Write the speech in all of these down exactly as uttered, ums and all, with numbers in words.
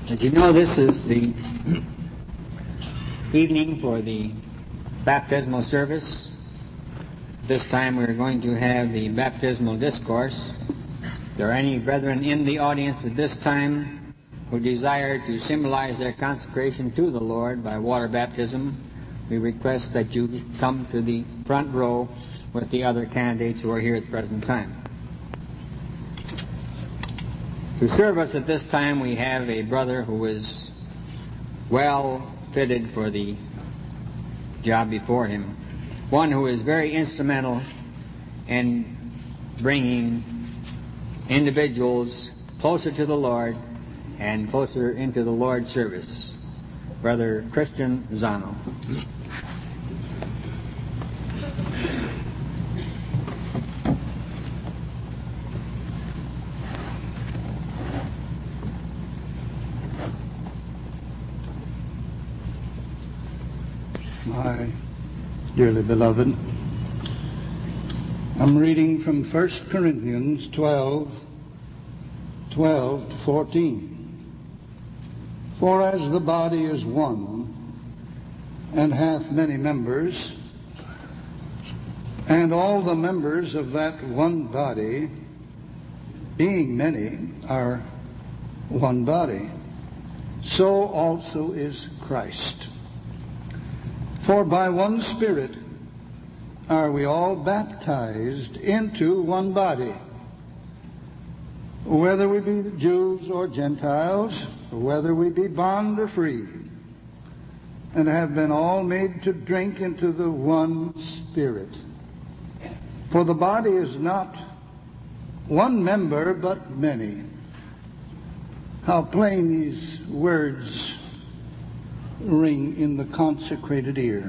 As you know, this is the evening for the baptismal service. This time we're going to have the baptismal discourse. If there are any brethren in the audience at this time who desire to symbolize their consecration to the Lord by water baptism, we request that you come to the front row with the other candidates who are here at the present time. To serve us at this time, we have a brother who is well fitted for the job before him. One who is very instrumental in bringing individuals closer to the Lord and closer into the Lord's service. Brother Christian Zano. My dearly beloved, I'm reading from First Corinthians twelve, twelve to fourteen. For as the body is one, and hath many members, and all the members of that one body, being many, are one body, so also is Christ. For by one Spirit are we all baptized into one body, whether we be Jews or Gentiles, whether we be bond or free, and have been all made to drink into the one Spirit. For the body is not one member, but many. How plain these words ring in the consecrated ear.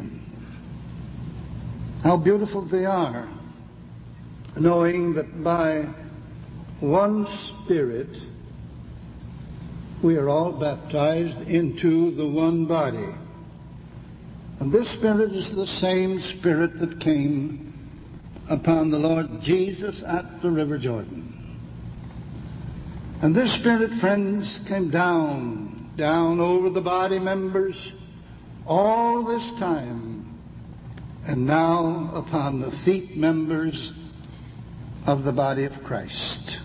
How beautiful they are, knowing that by one Spirit we are all baptized into the one body. And this Spirit is the same Spirit that came upon the Lord Jesus at the River Jordan. And this Spirit, friends, came down down over the body members all this time, and now upon the feet members of the body of Christ.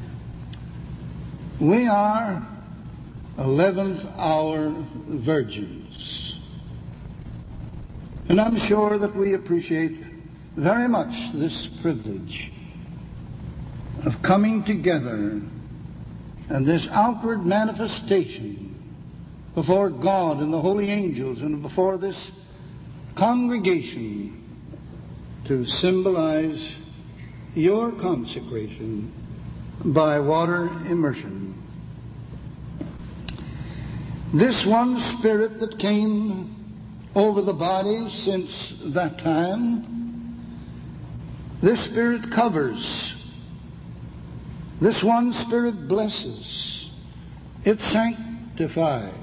We are eleventh hour virgins, and I'm sure that we appreciate very much this privilege of coming together and this outward manifestation before God and the holy angels and before this congregation to symbolize your consecration by water immersion. This one Spirit that came over the body since that time, this Spirit covers. This one Spirit blesses. It sanctifies.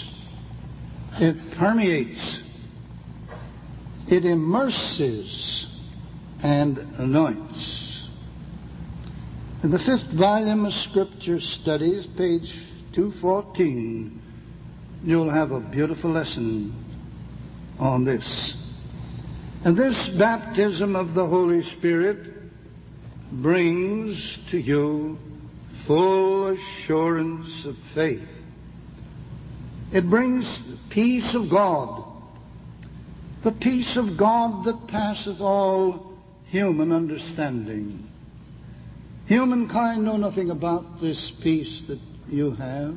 It permeates. It immerses and anoints. In the fifth volume of Scripture Studies, page two fourteen, you'll have a beautiful lesson on this. And this baptism of the Holy Spirit brings to you full assurance of faith. It brings the peace of God, the peace of God that passeth all human understanding. Humankind know nothing about this peace that you have.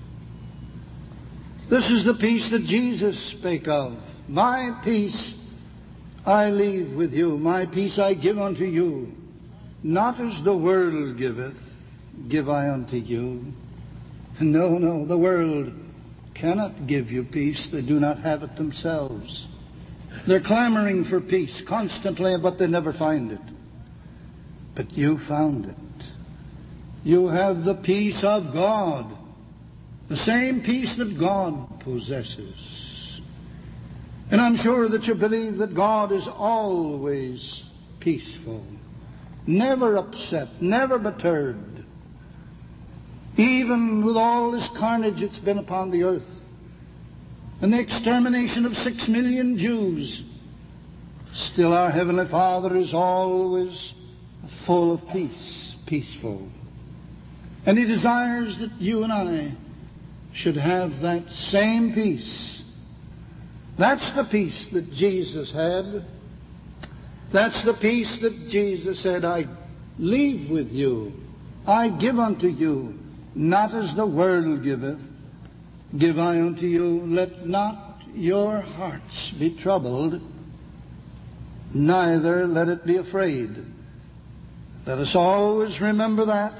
This is the peace that Jesus spake of. My peace I leave with you, my peace I give unto you. Not as the world giveth, give I unto you. No, no, the world cannot give you peace. They do not have it themselves. They're clamoring for peace constantly, but they never find it. But you found it. You have the peace of God, the same peace that God possesses. And I'm sure that you believe that God is always peaceful, never upset, never perturbed. Even with all this carnage that's been upon the earth, and the extermination of six million Jews, still our Heavenly Father is always full of peace, peaceful. And He desires that you and I should have that same peace. That's the peace that Jesus had. That's the peace that Jesus said, I leave with you. I give unto you, not as the world giveth, give I unto you. Let not your hearts be troubled, neither let it be afraid. Let us always remember that.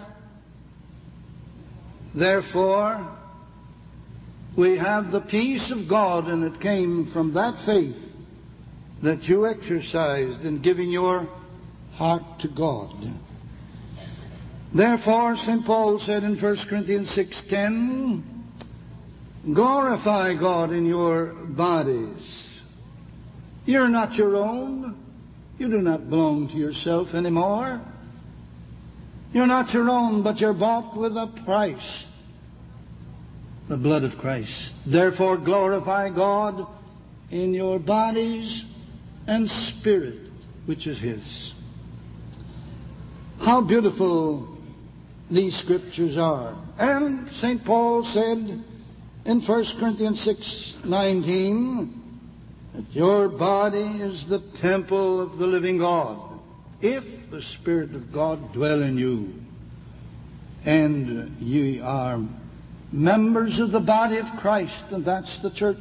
Therefore, we have the peace of God, and it came from that faith that you exercised in giving your heart to God. Therefore, Saint Paul said in First Corinthians six ten, glorify God in your bodies. You're not your own. You do not belong to yourself anymore. You're not your own, but you're bought with a price, the blood of Christ. Therefore, glorify God in your bodies and spirit, which is His. How beautiful these scriptures are. And Saint Paul said in First Corinthians six nineteen that your body is the temple of the living God, if the Spirit of God dwell in you. And ye are members of the body of Christ, and that's the church.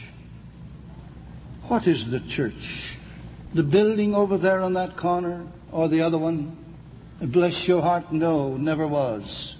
What is the church? The building over there on that corner, or the other one? Bless your heart, no, never was.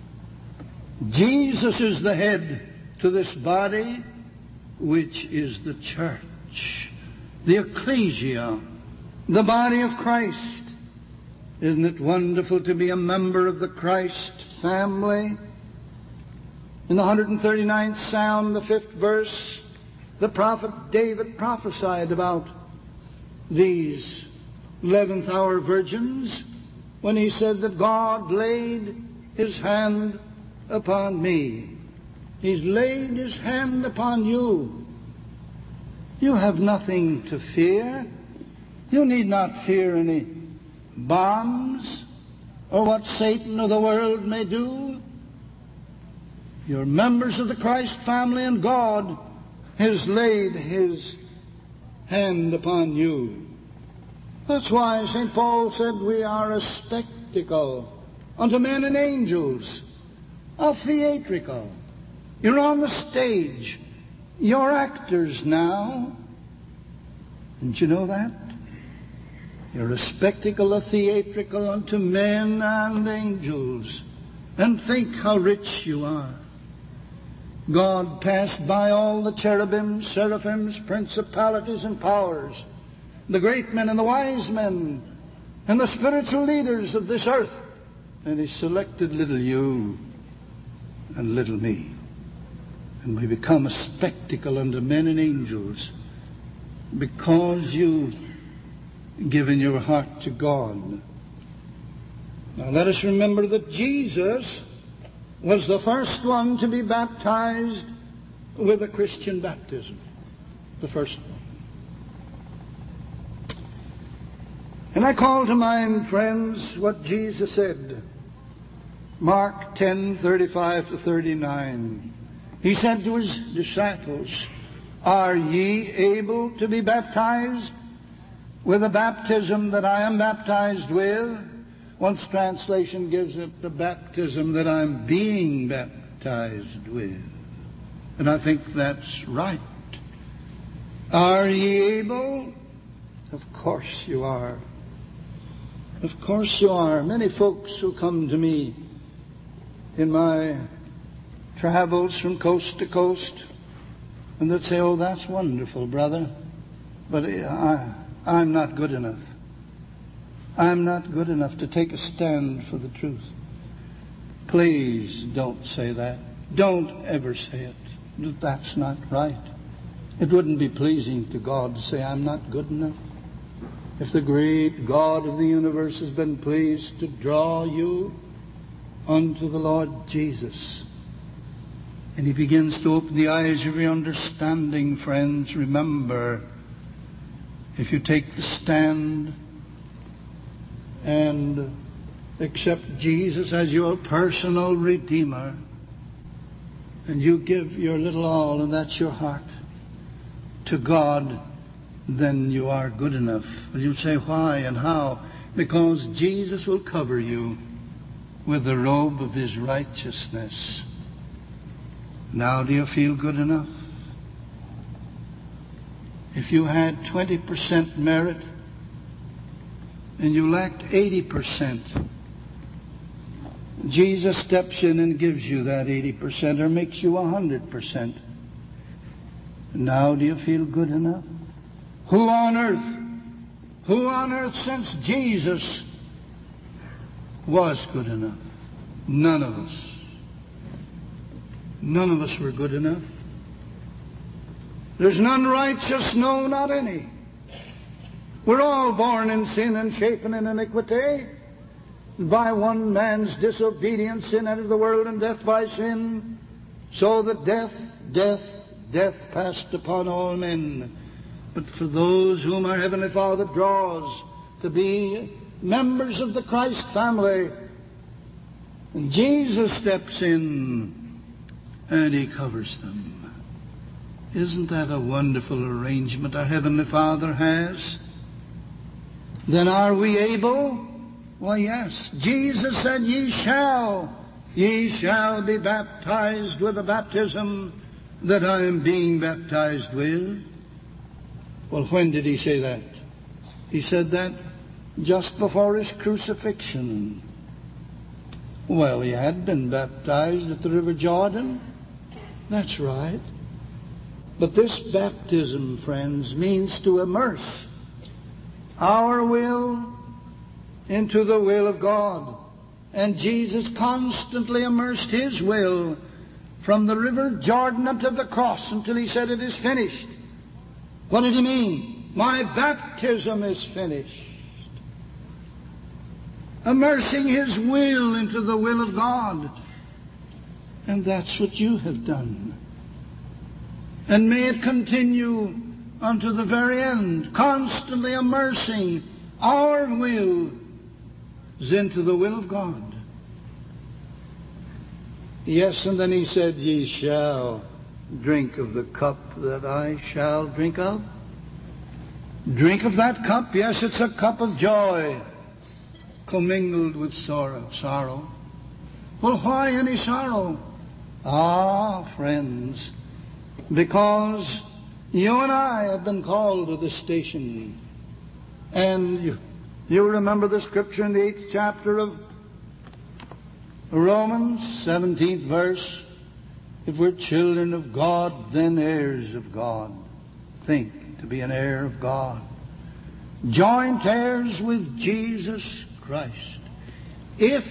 Jesus is the head to this body, which is the church, the ecclesia, the body of Christ. Isn't it wonderful to be a member of the Christ family? In the one hundred thirty-ninth Psalm, the fifth verse, the prophet David prophesied about these eleventh hour virgins when he said that God laid His hand upon me. He's laid His hand upon you. You have nothing to fear. You need not fear any bombs or what Satan or the world may do. You're members of the Christ family, and God has laid His hand upon you. That's why Saint Paul said we are a spectacle unto men and angels, a theatrical. You're on the stage. You're actors now. Didn't you know that? You're a spectacle, a theatrical unto men and angels. And think how rich you are. God passed by all the cherubims, seraphims, principalities, and powers, the great men and the wise men, and the spiritual leaders of this earth, and He selected little you and little me. And we become a spectacle unto men and angels because you've given your heart to God. Now let us remember that Jesus was the first one to be baptized with a Christian baptism. The first one. And I call to mind, friends, what Jesus said. Mark ten thirty-five to thirty-nine. He said to His disciples, are ye able to be baptized with the baptism that I am baptized with? One translation gives it the baptism that I'm being baptized with. And I think that's right. Are ye able? Of course you are. Of course you are. Many folks who come to me in my travels from coast to coast, and they'd say, oh, that's wonderful, brother, but I, I'm not good enough. I'm not good enough to take a stand for the truth. Please don't say that. Don't ever say it. That's not right. It wouldn't be pleasing to God to say, I'm not good enough. If the great God of the universe has been pleased to draw you, unto the Lord Jesus. And He begins to open the eyes of your understanding, friends. Remember, if you take the stand and accept Jesus as your personal Redeemer, and you give your little all, and that's your heart, to God, then you are good enough. Well, you say, why and how? Because Jesus will cover you with the robe of His righteousness. Now do you feel good enough? If you had twenty percent merit and you lacked eighty percent, Jesus steps in and gives you that eighty percent or makes you one hundred percent. Now do you feel good enough? Who on earth, who on earth since Jesus was good enough? None of us. None of us were good enough. There's none righteous, no, not any. We're all born in sin and shapen in iniquity. By one man's disobedience, sin entered the world, and death by sin. So that death, death, death passed upon all men. But for those whom our Heavenly Father draws to be members of the Christ family, and Jesus steps in and He covers them. Isn't that a wonderful arrangement our Heavenly Father has? Then are we able? Why, yes. Jesus said, ye shall, ye shall be baptized with the baptism that I am being baptized with. Well, when did He say that? He said that just before His crucifixion. Well, He had been baptized at the River Jordan. That's right. But this baptism, friends, means to immerse our will into the will of God. And Jesus constantly immersed His will from the River Jordan up to the cross until He said, it is finished. What did He mean? My baptism is finished. Immersing His will into the will of God. And that's what you have done. And may it continue unto the very end, constantly immersing our will into the will of God. Yes, and then He said, ye shall drink of the cup that I shall drink of. Drink of that cup? Yes, it's a cup of joy commingled with sorrow. Sorrow. Well, why any sorrow? Ah, friends, because you and I have been called to this station. And you, you remember the scripture in the eighth chapter of Romans, seventeenth verse. If we're children of God, then heirs of God. Think, to be an heir of God. Joint heirs with Jesus Christ. If,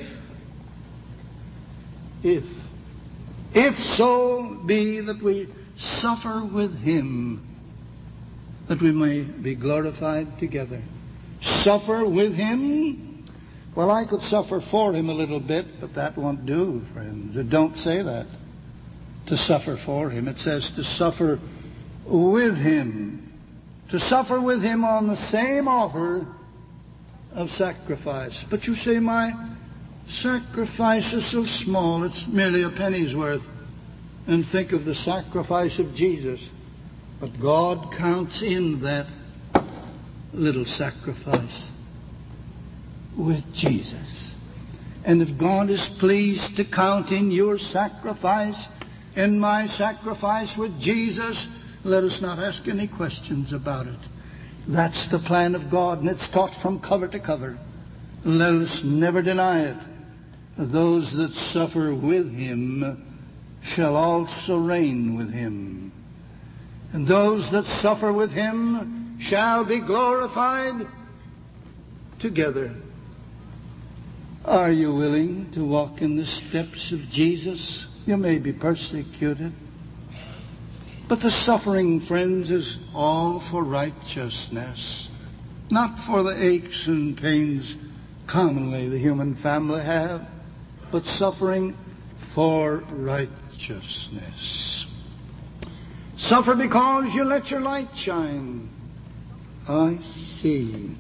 if, if so be that we suffer with Him, that we may be glorified together. Suffer with Him? Well, I could suffer for Him a little bit, but that won't do, friends. It don't say that, to suffer for Him. It says to suffer with Him. To suffer with Him on the same offer of sacrifice. But you say, my sacrifice is so small, it's merely a penny's worth. And think of the sacrifice of Jesus. But God counts in that little sacrifice with Jesus. And if God is pleased to count in your sacrifice, in my sacrifice with Jesus, let us not ask any questions about it. That's the plan of God, and it's taught from cover to cover. Let us never deny it. Those that suffer with Him shall also reign with Him. And those that suffer with Him shall be glorified together. Are you willing to walk in the steps of Jesus? You may be persecuted. But the suffering, friends, is all for righteousness, not for the aches and pains commonly the human family have. but suffering for righteousness. Suffer because you let your light shine. I see.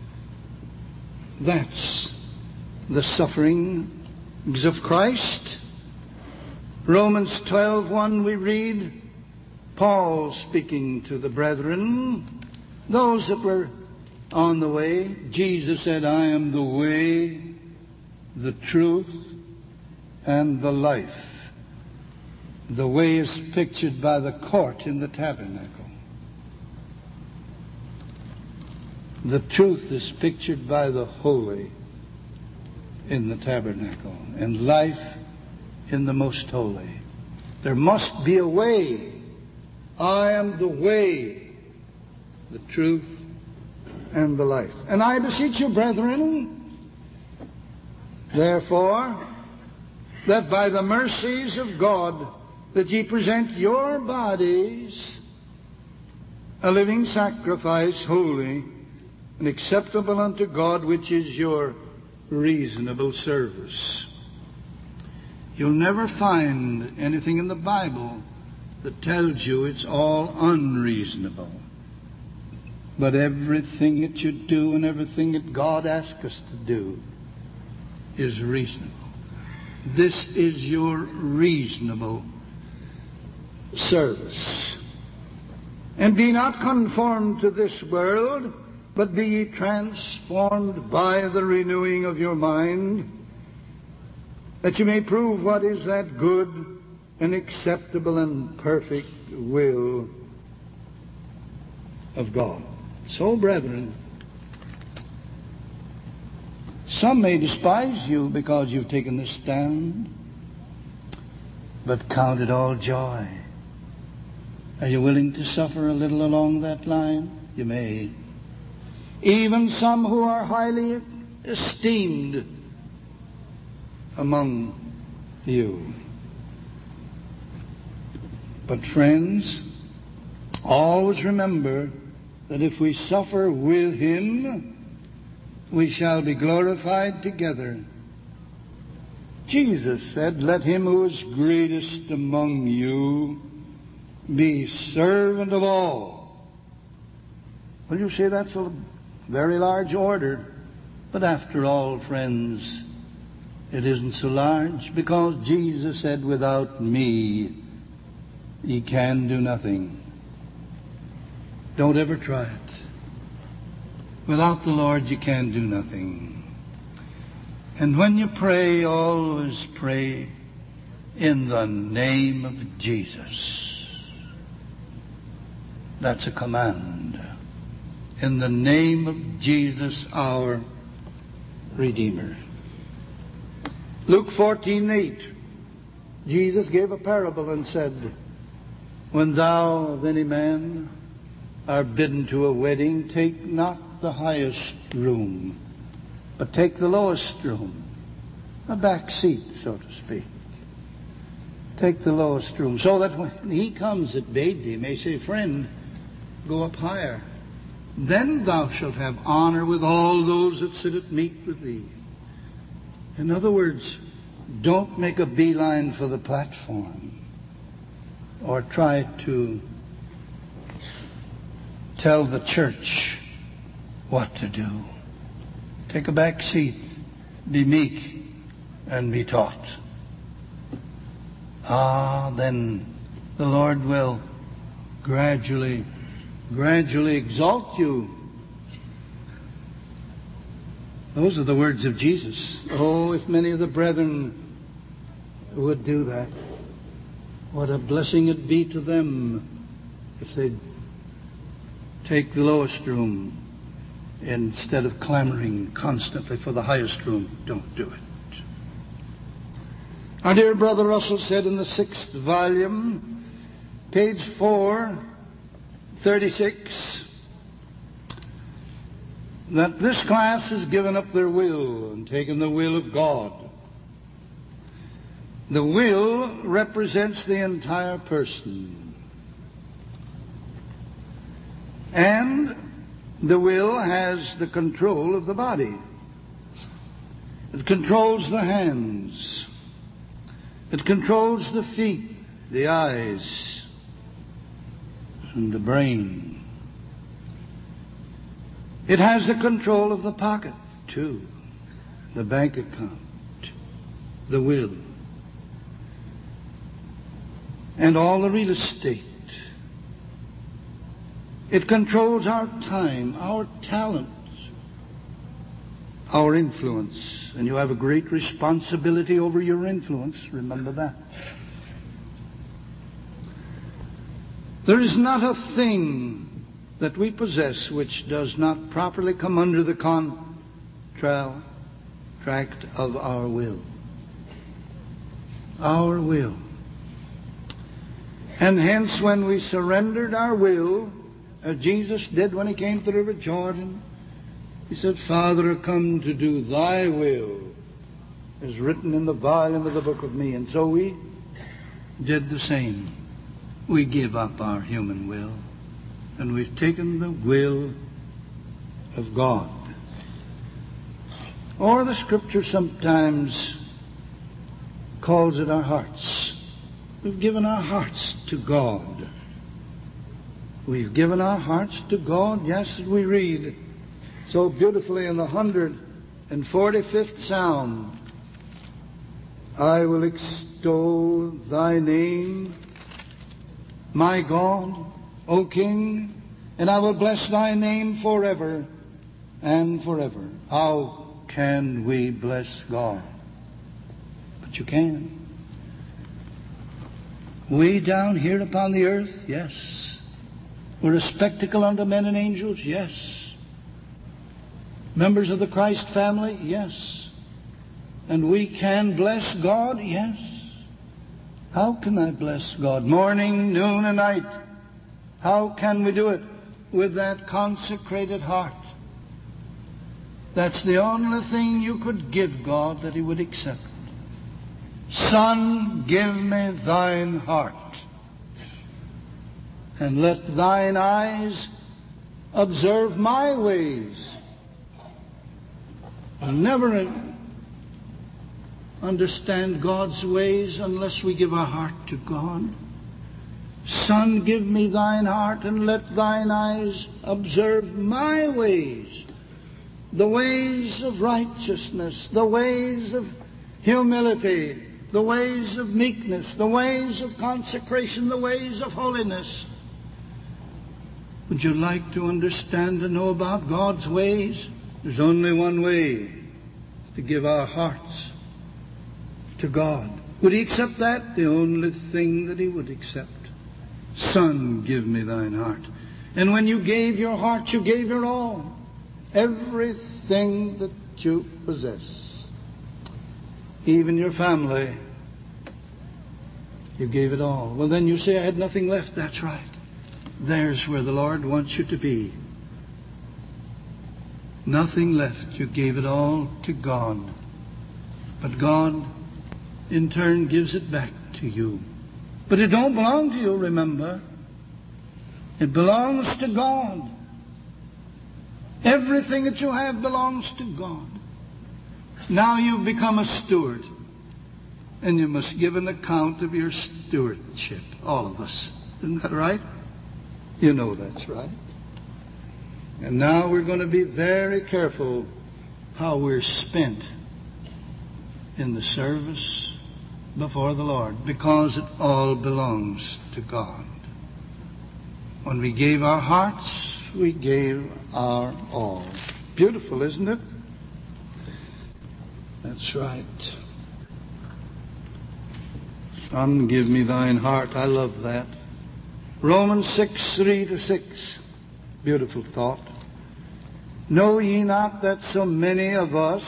That's the sufferings of Christ. Romans twelve one we read, Paul speaking to the brethren, those that were on the way. Jesus said, I am the way, the truth, and the life. The way is pictured by the court in the tabernacle. The truth is pictured by the holy in the tabernacle, and life in the most holy. There must be a way. I am the way, the truth, and the life. And I beseech you, brethren, therefore, that by the mercies of God, that ye present your bodies a living sacrifice, holy and acceptable unto God, which is your reasonable service. You'll never find anything in the Bible that tells you it's all unreasonable. But everything that you do and everything that God asks us to do is reasonable. This is your reasonable service. And be not conformed to this world, but be ye transformed by the renewing of your mind, that you may prove what is that good and acceptable and perfect will of God. So, brethren, some may despise you because you've taken this stand, but count it all joy. Are you willing to suffer a little along that line? You may. Even some who are highly esteemed among you. But friends, always remember that if we suffer with Him, we shall be glorified together. Jesus said, let him who is greatest among you be servant of all. Well, you say that's a very large order. But after all, friends, it isn't so large, because Jesus said, without me, ye can do nothing. Don't ever try it. Without the Lord, you can do nothing. And when you pray, always pray in the name of Jesus. That's a command. In the name of Jesus, our Redeemer. Luke fourteen eight. Jesus gave a parable and said, when thou of any man are bidden to a wedding, take not the highest room, but take the lowest room, a back seat, so to speak. Take the lowest room, so that when he comes that bade thee, may say, friend, go up higher. Then thou shalt have honor with all those that sit at meat with thee. In other words, don't make a beeline for the platform or try to tell the church what to do. Take a back seat, be meek, and be taught. Ah, then the Lord will gradually, gradually exalt you. Those are the words of Jesus. Oh, if many of the brethren would do that, what a blessing it'd be to them if they'd take the lowest room instead of clamoring constantly for the highest room. Don't do it. Our dear Brother Russell said in the sixth volume, page four, thirty-six, that this class has given up their will and taken the will of God. The will represents the entire person. And the will has the control of the body. It controls the hands. It controls the feet, the eyes, and the brain. It has the control of the pocket, too, the bank account, the will, and all the real estate. It controls our time, our talents, our influence. And you have a great responsibility over your influence. Remember that. There is not a thing that we possess which does not properly come under the contract of our will. Our will. And hence, when we surrendered our will, as Jesus did when he came to the River Jordan, he said, Father, I come to do thy will, as written in the volume of the book of me. And so we did the same. We give up our human will, and we've taken the will of God. Or the Scripture sometimes calls it our hearts. We've given our hearts to God. We've given our hearts to God. Yes, we read so beautifully in the one hundred forty-fifth Psalm, I will extol thy name, my God, O King, and I will bless thy name forever and forever. How can we bless God? But you can. We down here upon the earth, yes. We're a spectacle unto men and angels, yes. Members of the Christ family, yes. And we can bless God, yes. How can I bless God? Morning, noon, and night. How can we do it? With that consecrated heart. That's the only thing you could give God that He would accept. Son, give me thine heart, and let thine eyes observe my ways. We'll never understand God's ways unless we give our heart to God. Son, give me thine heart, and let thine eyes observe my ways. The ways of righteousness, the ways of humility, the ways of meekness, the ways of consecration, the ways of holiness. Would you like to understand and know about God's ways? There's only one way, to give our hearts to God. Would He accept that? The only thing that He would accept. Son, give me thine heart. And when you gave your heart, you gave your all. Everything that you possess. Even your family. You gave it all. Well, then you say, I had nothing left. That's right. There's where the Lord wants you to be. Nothing left. You gave it all to God. But God, in turn, gives it back to you. But it don't belong to you, remember. It belongs to God. Everything that you have belongs to God. Now you've become a steward. And you must give an account of your stewardship. All of us. Isn't that right? You know that's right. And now we're going to be very careful how we're spent in the service before the Lord, because it all belongs to God. When we gave our hearts, we gave our all. Beautiful, isn't it? That's right. Son, give me thine heart. I love that. Romans six, three to six. Beautiful thought. Know ye not that so many of us,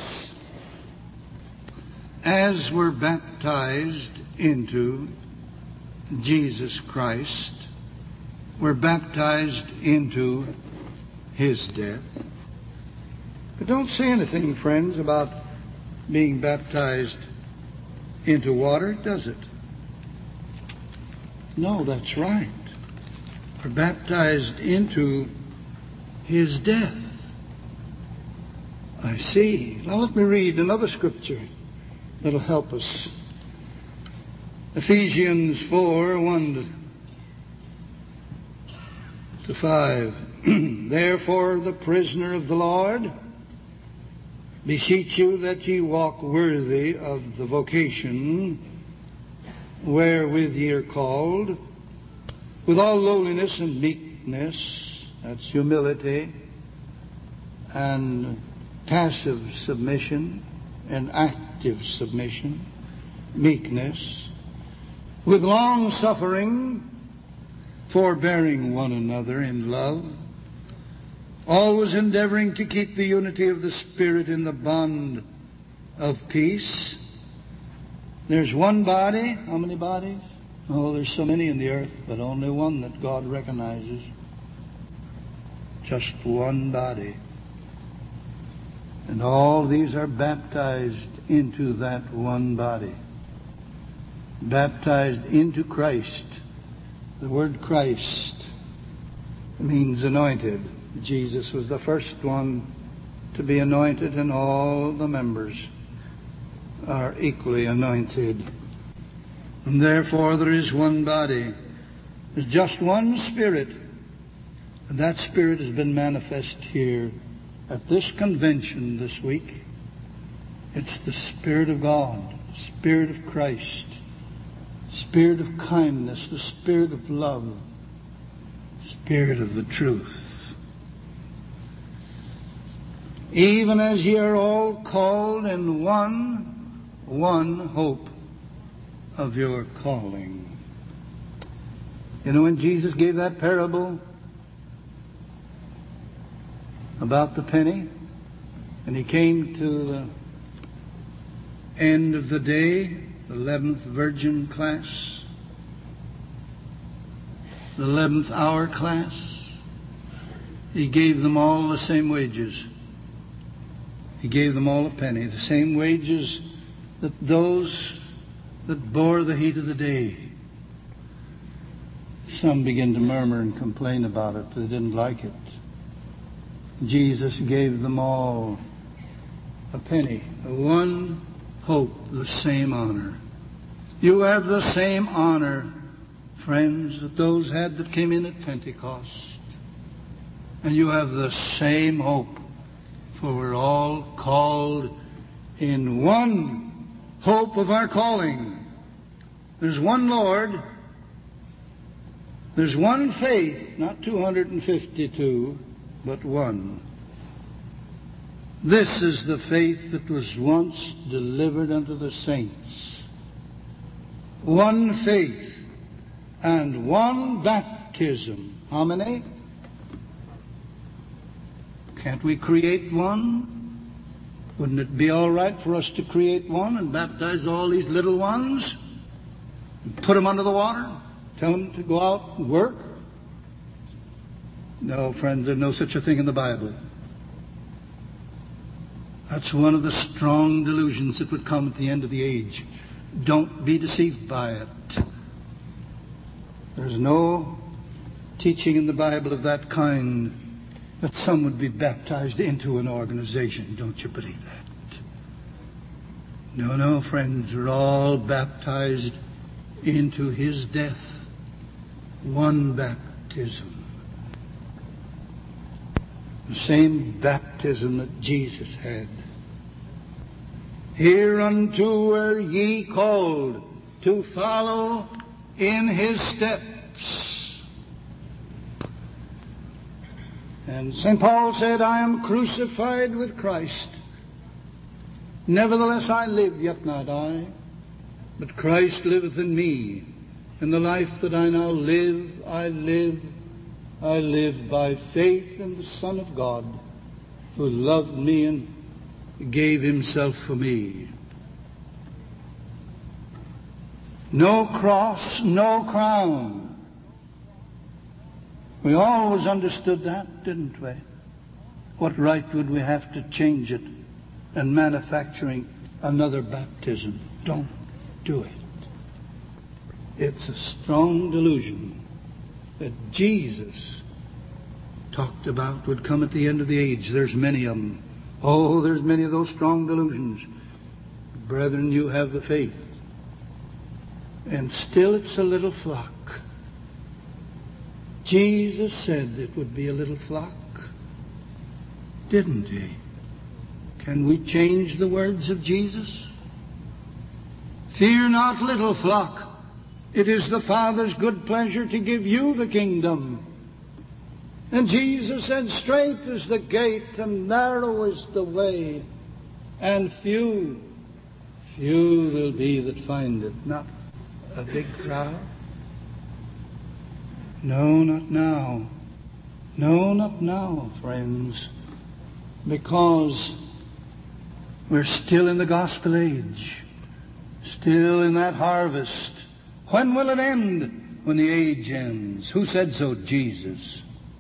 as were baptized into Jesus Christ, were baptized into His death? But don't say anything, friends, about being baptized into water, does it? No, that's right. We're baptized into His death. A I see. Now let me read another scripture that'll help us. Ephesians four, one to five. Therefore, the prisoner of the Lord, beseech you that ye walk worthy of the vocation wherewith ye are called, with all lowliness and meekness, that's humility, and passive submission, and active submission, meekness, with long suffering, forbearing one another in love, always endeavoring to keep the unity of the Spirit in the bond of peace. There's one body. How many bodies? Oh, there's so many in the earth, but only one that God recognizes. Just one body. And all these are baptized into that one body. Baptized into Christ. The word Christ means anointed. Jesus was the first one to be anointed, and all the members are equally anointed. And therefore there is one body. There's just one Spirit. And that Spirit has been manifest here at this convention this week. It's the Spirit of God, Spirit of Christ, Spirit of kindness, the Spirit of love, Spirit of the truth. Even as ye are all called in one, one hope of your calling. You know, when Jesus gave that parable about the penny, and he came to the end of the day, the eleventh virgin class, the eleventh hour class, he gave them all the same wages. He gave them all a penny, the same wages that those that bore the heat of the day. Some began to murmur and complain about it. They didn't like it. Jesus gave them all a penny, one hope, the same honor. You have the same honor, friends, that those had that came in at Pentecost. And you have the same hope, for we're all called in one hope of our calling. There's one Lord. There's one faith, not two hundred fifty-two, but one. This is the faith that was once delivered unto the saints. One faith and one baptism. How many? Can't we create one? Wouldn't it be all right for us to create one and baptize all these little ones? And put them under the water? Tell them to go out and work? No, friends, there's no such a thing in the Bible. That's one of the strong delusions that would come at the end of the age. Don't be deceived by it. There's no teaching in the Bible of that kind, that some would be baptized into an organization. Don't you believe that? No, no, friends, we're all baptized into His death. One baptism. The same baptism that Jesus had. Hereunto were ye called, to follow in His steps. And Saint Paul said, I am crucified with Christ. Nevertheless I live, yet not I, but Christ liveth in me. And the life that I now live, I live, I live by faith in the Son of God, who loved me and gave Himself for me. No cross, no crown. We always understood that, didn't we? What right would we have to change it and manufacturing another baptism? Don't do it. It's a strong delusion that Jesus talked about would come at the end of the age. There's many of them. Oh, there's many of those strong delusions. Brethren, you have the faith. And still it's a little flock. Jesus said it would be a little flock. Didn't he? Can we change the words of Jesus? Fear not, little flock. It is the Father's good pleasure to give you the kingdom. And Jesus said, straight is the gate and narrow is the way, and few, few will be that find it. Not a big crowd. No, not now. No, not now, friends. Because we're still in the gospel age. Still in that harvest. When will it end? When the age ends. Who said so? Jesus.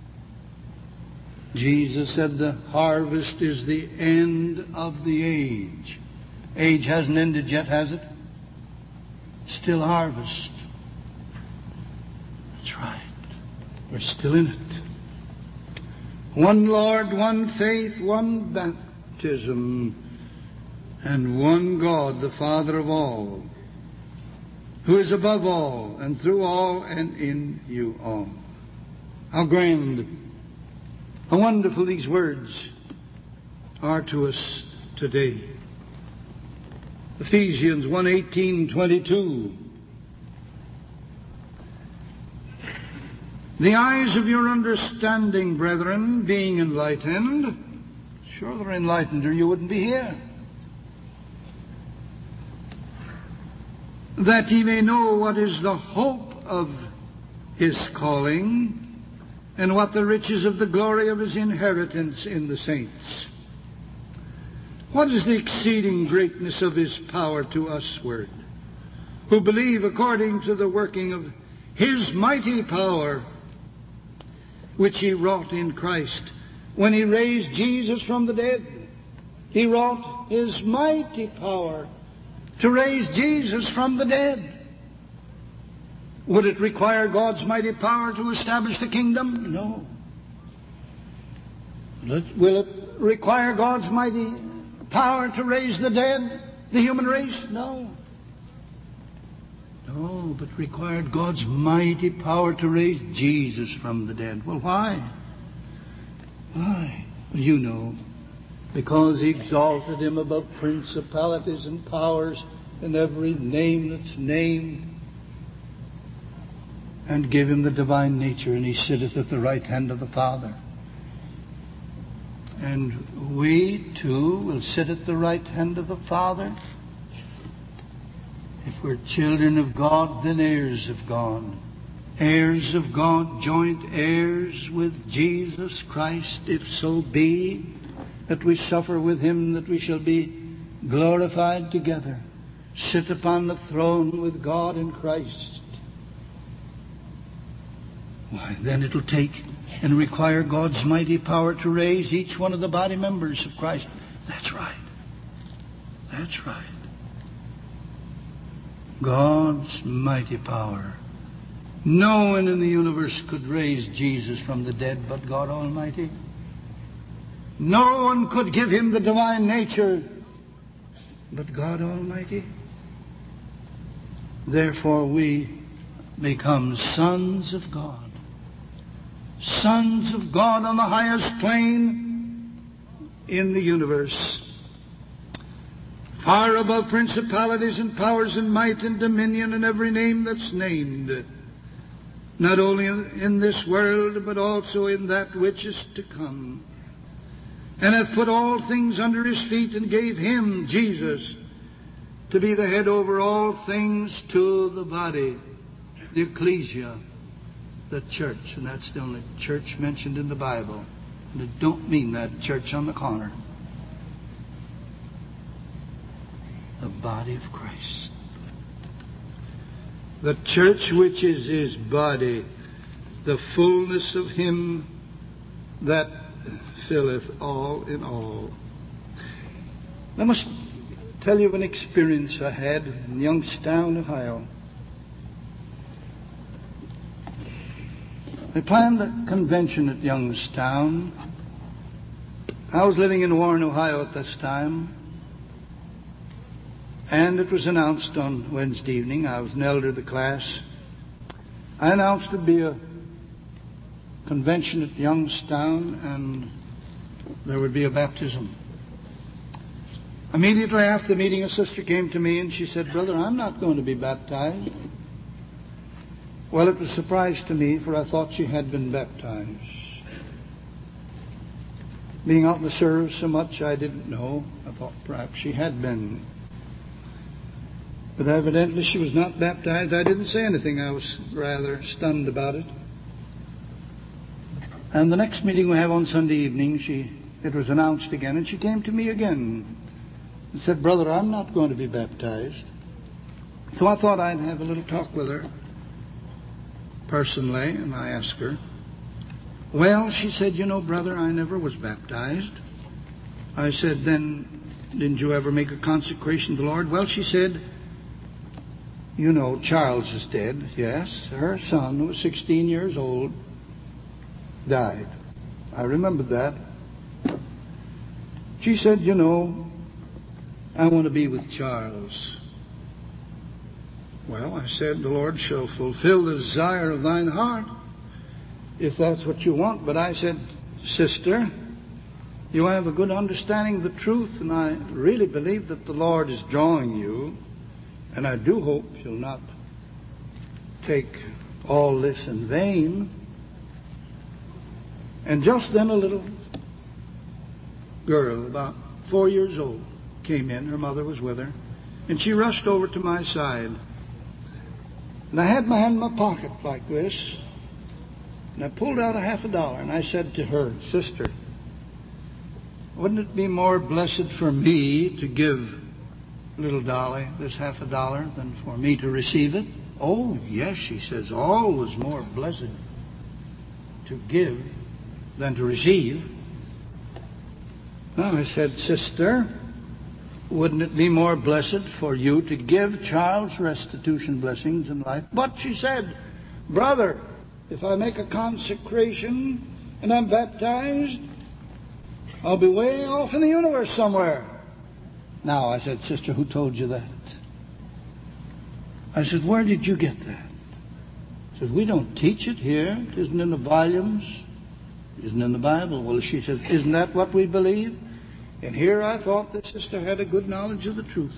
Jesus said the harvest is the end of the age. Age hasn't ended yet, has it? Still harvest. That's right. We're still in it. One Lord, one faith, one baptism, and one God, the Father of all, who is above all, and through all, and in you all. How grand, how wonderful these words are to us today. Ephesians one eighteen twenty-two. The eyes of your understanding, brethren, being enlightened. Sure, they're enlightened or you wouldn't be here. That ye may know what is the hope of his calling, and what the riches of the glory of his inheritance in the saints. What is the exceeding greatness of his power to usward, who believe according to the working of his mighty power, which he wrought in Christ, when he raised Jesus from the dead. He wrought his mighty power to raise Jesus from the dead. Would it require God's mighty power to establish the kingdom? No. Will it require God's mighty power to raise the dead, the human race? No. No, but required God's mighty power to raise Jesus from the dead. Well, why? Why? Well, you know. Because he exalted him above principalities and powers and every name that's named, and gave him the divine nature, and he sitteth at the right hand of the Father. And we too will sit at the right hand of the Father. If we're children of God, then heirs of God. Heirs of God, joint heirs with Jesus Christ, if so be that we suffer with him, that we shall be glorified together. Sit upon the throne with God in Christ. Why, then it'll take and require God's mighty power to raise each one of the body members of Christ. That's right. That's right. God's mighty power. No one in the universe could raise Jesus from the dead but God Almighty. No one could give him the divine nature but God Almighty. Therefore we become sons of God. Sons of God on the highest plane in the universe. Far above principalities and powers and might and dominion and every name that's named. Not only in this world, but also in that which is to come. And hath put all things under his feet, and gave him, Jesus, to be the head over all things to the body, the ecclesia, the church. And that's the only church mentioned in the Bible. And it don't mean that church on the corner. The body of Christ. The church which is his body, the fullness of him that filleth all in all. I must tell you of an experience I had in Youngstown, Ohio. I planned a convention at Youngstown, I was living in Warren, Ohio at this time, and it was announced on Wednesday evening. I was an elder of the class. I announced there'd be a convention at Youngstown, and there would be a baptism. Immediately after the meeting, a sister came to me and she said, "Brother, I'm not going to be baptized." Well, it was a surprise to me, for I thought she had been baptized. Being out in the service so much, I didn't know. I thought perhaps she had been. But evidently she was not baptized. I didn't say anything. I was rather stunned about it. And the next meeting we have on Sunday evening, she it was announced again, and she came to me again and said, "Brother, I'm not going to be baptized." So I thought I'd have a little talk with her personally, and I asked her. Well, she said, "You know, brother, I never was baptized." I said, "Then didn't you ever make a consecration to the Lord?" Well, she said, "You know, Charles is dead." Yes, her son, who was sixteen years old, died. I remembered that. She said, "You know, I want to be with Charles." Well, I said, "The Lord shall fulfill the desire of thine heart, if that's what you want." But I said, "Sister, you have a good understanding of the truth, and I really believe that the Lord is drawing you, and I do hope you'll not take all this in vain." And just then a little girl, about four years old, came in. Her mother was with her. And she rushed over to my side. And I had my hand in my pocket like this. And I pulled out a half a dollar. And I said to her, "Sister, wouldn't it be more blessed for me to give little Dolly this half a dollar than for me to receive it?" "Oh, yes," she says, "always more blessed to give than to receive." Now I said, "Sister, wouldn't it be more blessed for you to give Charles restitution blessings in life?" But she said, "Brother, if I make a consecration and I'm baptized, I'll be way off in the universe somewhere." Now I said, "Sister, who told you that?" I said, "Where did you get that?" She said, "We don't teach it here. It isn't in the volumes. It isn't in the Bible." Well, she said, "Isn't that what we believe?" And here I thought the sister had a good knowledge of the truth.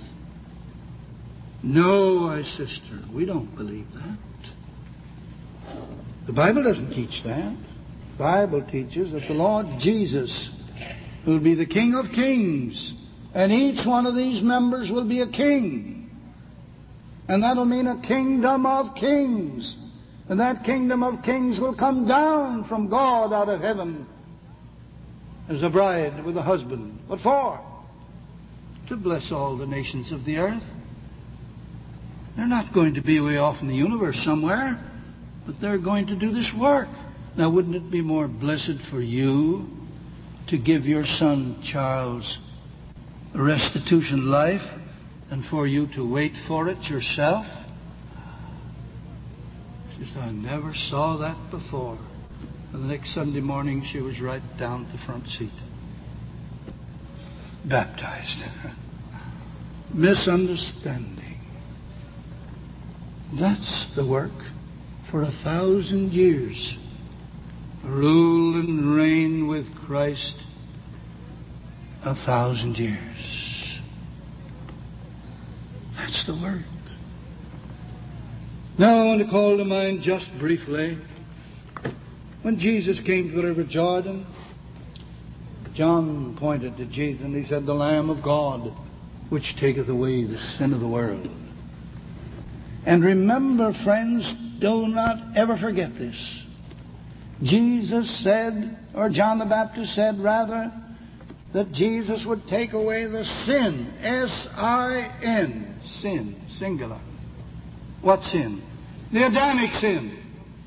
"No," I said, "sister, we don't believe that. The Bible doesn't teach that. The Bible teaches that the Lord Jesus will be the King of Kings, and each one of these members will be a king. And that'll mean a kingdom of kings. And that kingdom of kings will come down from God out of heaven as a bride with a husband. What for? To bless all the nations of the earth. They're not going to be way off in the universe somewhere, but they're going to do this work. Now, wouldn't it be more blessed for you to give your son Charles a restitution life than for you to wait for it yourself?" She said, "I never saw that before." And the next Sunday morning, she was right down at the front seat. Baptized. Misunderstanding. That's the work for a thousand years. Rule and reign with Christ a thousand years. That's the work. Now I want to call to mind just briefly when Jesus came to the River Jordan. John pointed to Jesus and he said, "The Lamb of God, which taketh away the sin of the world." And remember, friends, do not ever forget this. Jesus said, or John the Baptist said rather, that Jesus would take away the sin, S I N, sin, singular. What sin? The Adamic sin.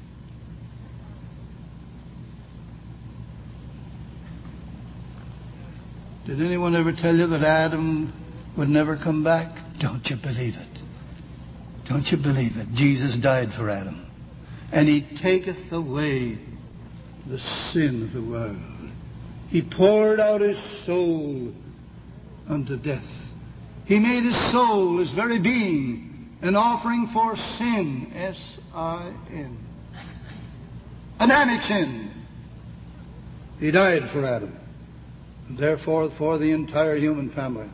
Did anyone ever tell you that Adam would never come back? Don't you believe it? Don't you believe it? Jesus died for Adam. And he taketh away the sin of the world. He poured out His soul unto death. He made His soul, His very being, an offering for sin. S I N. Adamic sin. He died for Adam. And therefore for the entire human family.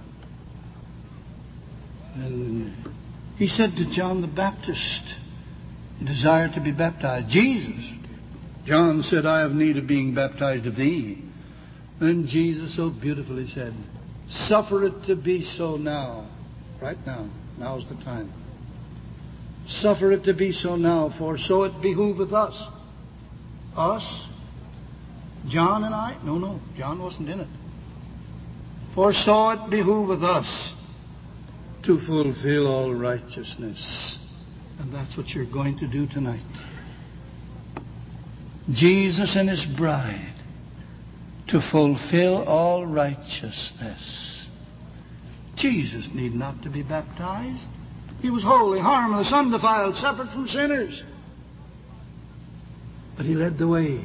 And He said to John the Baptist, he desired to be baptized. Jesus. John said, I have need of being baptized of thee. And Jesus so beautifully said, suffer it to be so now. Right now. Now's the time. Suffer it to be so now, for so it behooveth us. Us? John and I? No, no. John wasn't in it. For so it behooveth us to fulfill all righteousness. And that's what you're going to do tonight. Jesus and His bride to fulfill all righteousness. Jesus need not to be baptized. He was holy, harmless, undefiled, separate from sinners. But He led the way.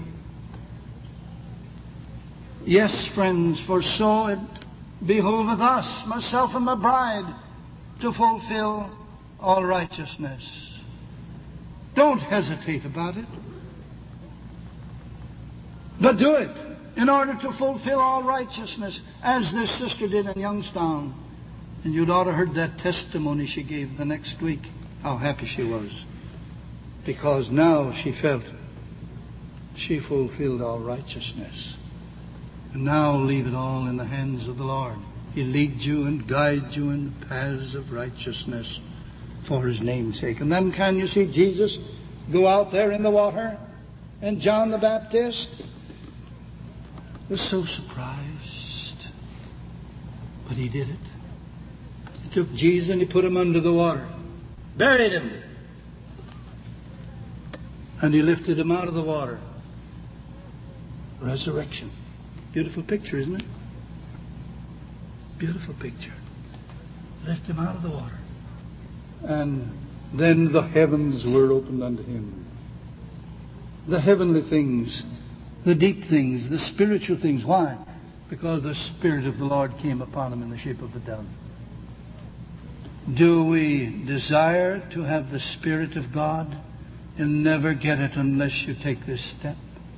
Yes, friends, for so it behoveth us, myself and my bride, to fulfill all righteousness. Don't hesitate about it. But do it in order to fulfill all righteousness, as this sister did in Youngstown. And you'd ought to have heard that testimony she gave the next week, how happy she was. Because now she felt she fulfilled all righteousness. And now leave it all in the hands of the Lord. He leads you and guides you in the paths of righteousness for His name's sake. And then can you see Jesus go out there in the water? And John the Baptist was so surprised. But He did it. He took Jesus and He put Him under the water. Buried Him. And He lifted Him out of the water. Resurrection. Beautiful picture, isn't it? Beautiful picture. Lift Him out of the water. And then the heavens were opened unto Him. The heavenly things, the deep things, the spiritual things. Why? Because the Spirit of the Lord came upon Him in the shape of a dove. Do we desire to have the Spirit of God? You'll never get it unless you take this step.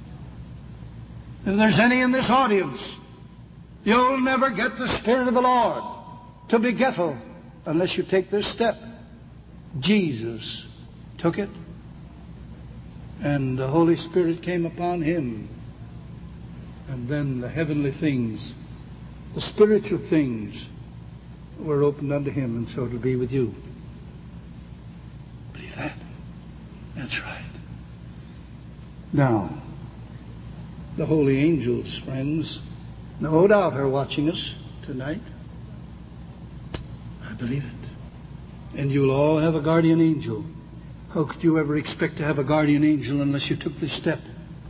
If there's any in this audience, you'll never get the Spirit of the Lord to be Gethel unless you take this step. Jesus took it, and the Holy Spirit came upon Him. And then the heavenly things, the spiritual things, were opened unto Him, and so it'll be with you. Believe that? That's right. Now, the holy angels, friends, no doubt are watching us tonight. I believe it. And you'll all have a guardian angel. How could you ever expect to have a guardian angel unless you took this step?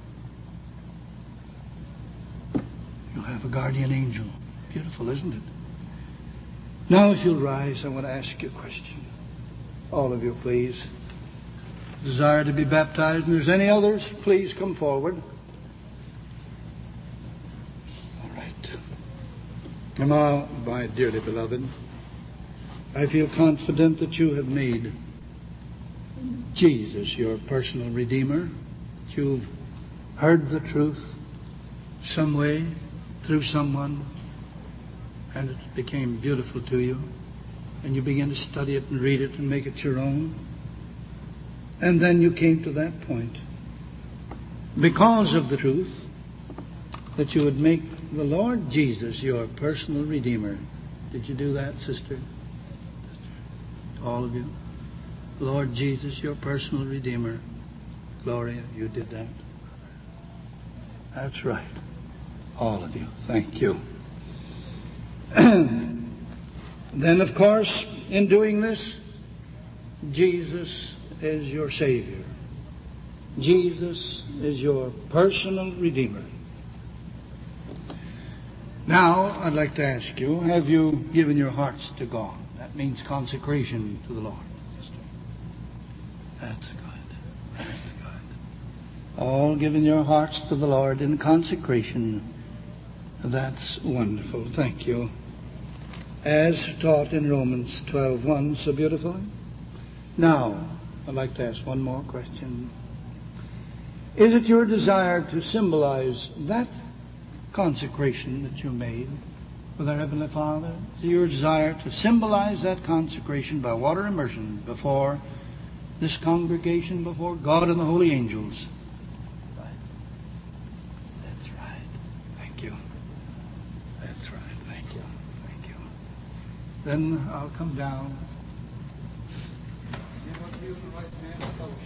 You'll have a guardian angel. Beautiful, isn't it? Now, if you'll rise, I want to ask you a question. All of you, please. Desire to be baptized. And if there's any others, please come forward. All right. Now, my dearly beloved, I feel confident that you have made Jesus your personal Redeemer. You've heard the truth some way, through someone, and it became beautiful to you. And you began to study it and read it and make it your own. And then you came to that point, because of the truth, that you would make the Lord Jesus your personal Redeemer. Did you do that, sister? All of you. Lord Jesus, your personal Redeemer. Gloria, you did that. That's right. All of you. Thank you. Then, of course, in doing this, Jesus is your Savior. Jesus is your personal Redeemer. Now, I'd like to ask you, have you given your hearts to God? That means consecration to the Lord. That's good. That's good. All giving your hearts to the Lord in consecration. That's wonderful. Thank you. As taught in Romans twelve one so beautifully. Now, I'd like to ask one more question. Is it your desire to symbolize that consecration that you made with our Heavenly Father? Is it your desire to symbolize that consecration by water immersion before this congregation, before God and the holy angels? Right. That's right. Thank you. That's right. Thank you. Thank you. Then I'll come down. Give unto you the right hand of fellowship.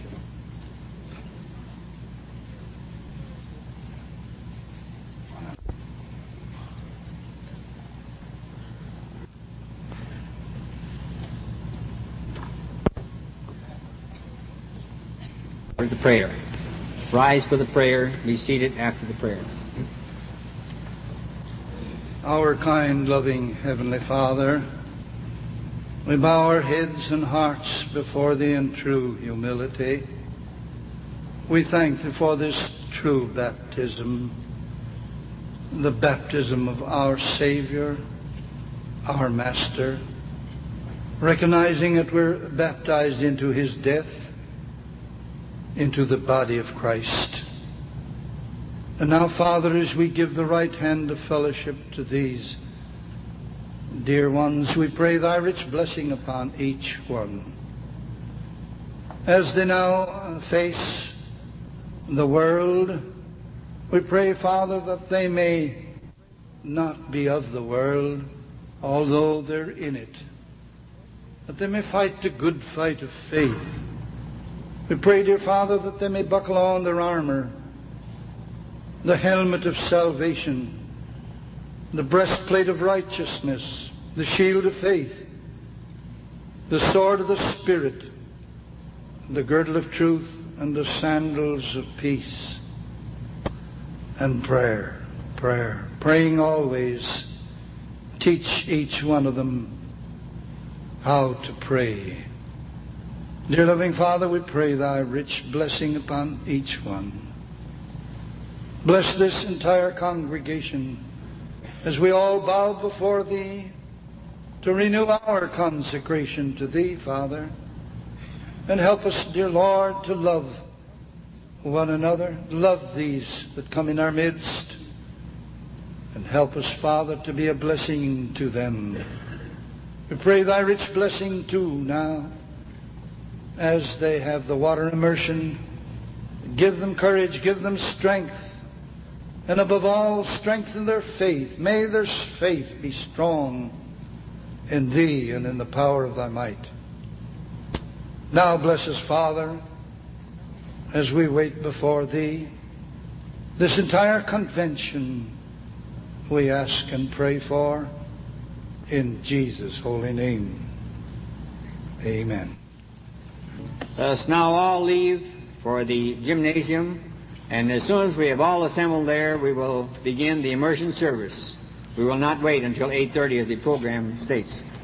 For the prayer. Rise for the prayer. Be seated after the prayer. Our kind, loving Heavenly Father, we bow our heads and hearts before Thee in true humility. We thank Thee for this true baptism, the baptism of our Savior, our Master, recognizing that we're baptized into His death, into the body of Christ. And now, Father, as we give the right hand of fellowship to these dear ones, we pray Thy rich blessing upon each one. As they now face the world, we pray, Father, that they may not be of the world, although they're in it, that they may fight the good fight of faith. We pray, dear Father, that they may buckle on their armor, the helmet of salvation, the breastplate of righteousness, the shield of faith, the sword of the Spirit, the girdle of truth, and the sandals of peace. And prayer, prayer, praying always. Teach each one of them how to pray. Dear loving Father, we pray Thy rich blessing upon each one. Bless this entire congregation as we all bow before Thee to renew our consecration to Thee, Father. And help us, dear Lord, to love one another, love these that come in our midst, and help us, Father, to be a blessing to them. We pray Thy rich blessing too now, as they have the water immersion. Give them courage, give them strength, and above all, strengthen their faith. May their faith be strong in Thee and in the power of Thy might. Now bless us, Father, as we wait before Thee. This entire convention we ask and pray for in Jesus' holy name. Amen. Let us now all leave for the gymnasium, and as soon as we have all assembled there, we will begin the immersion service. We will not wait until eight thirty as the program states.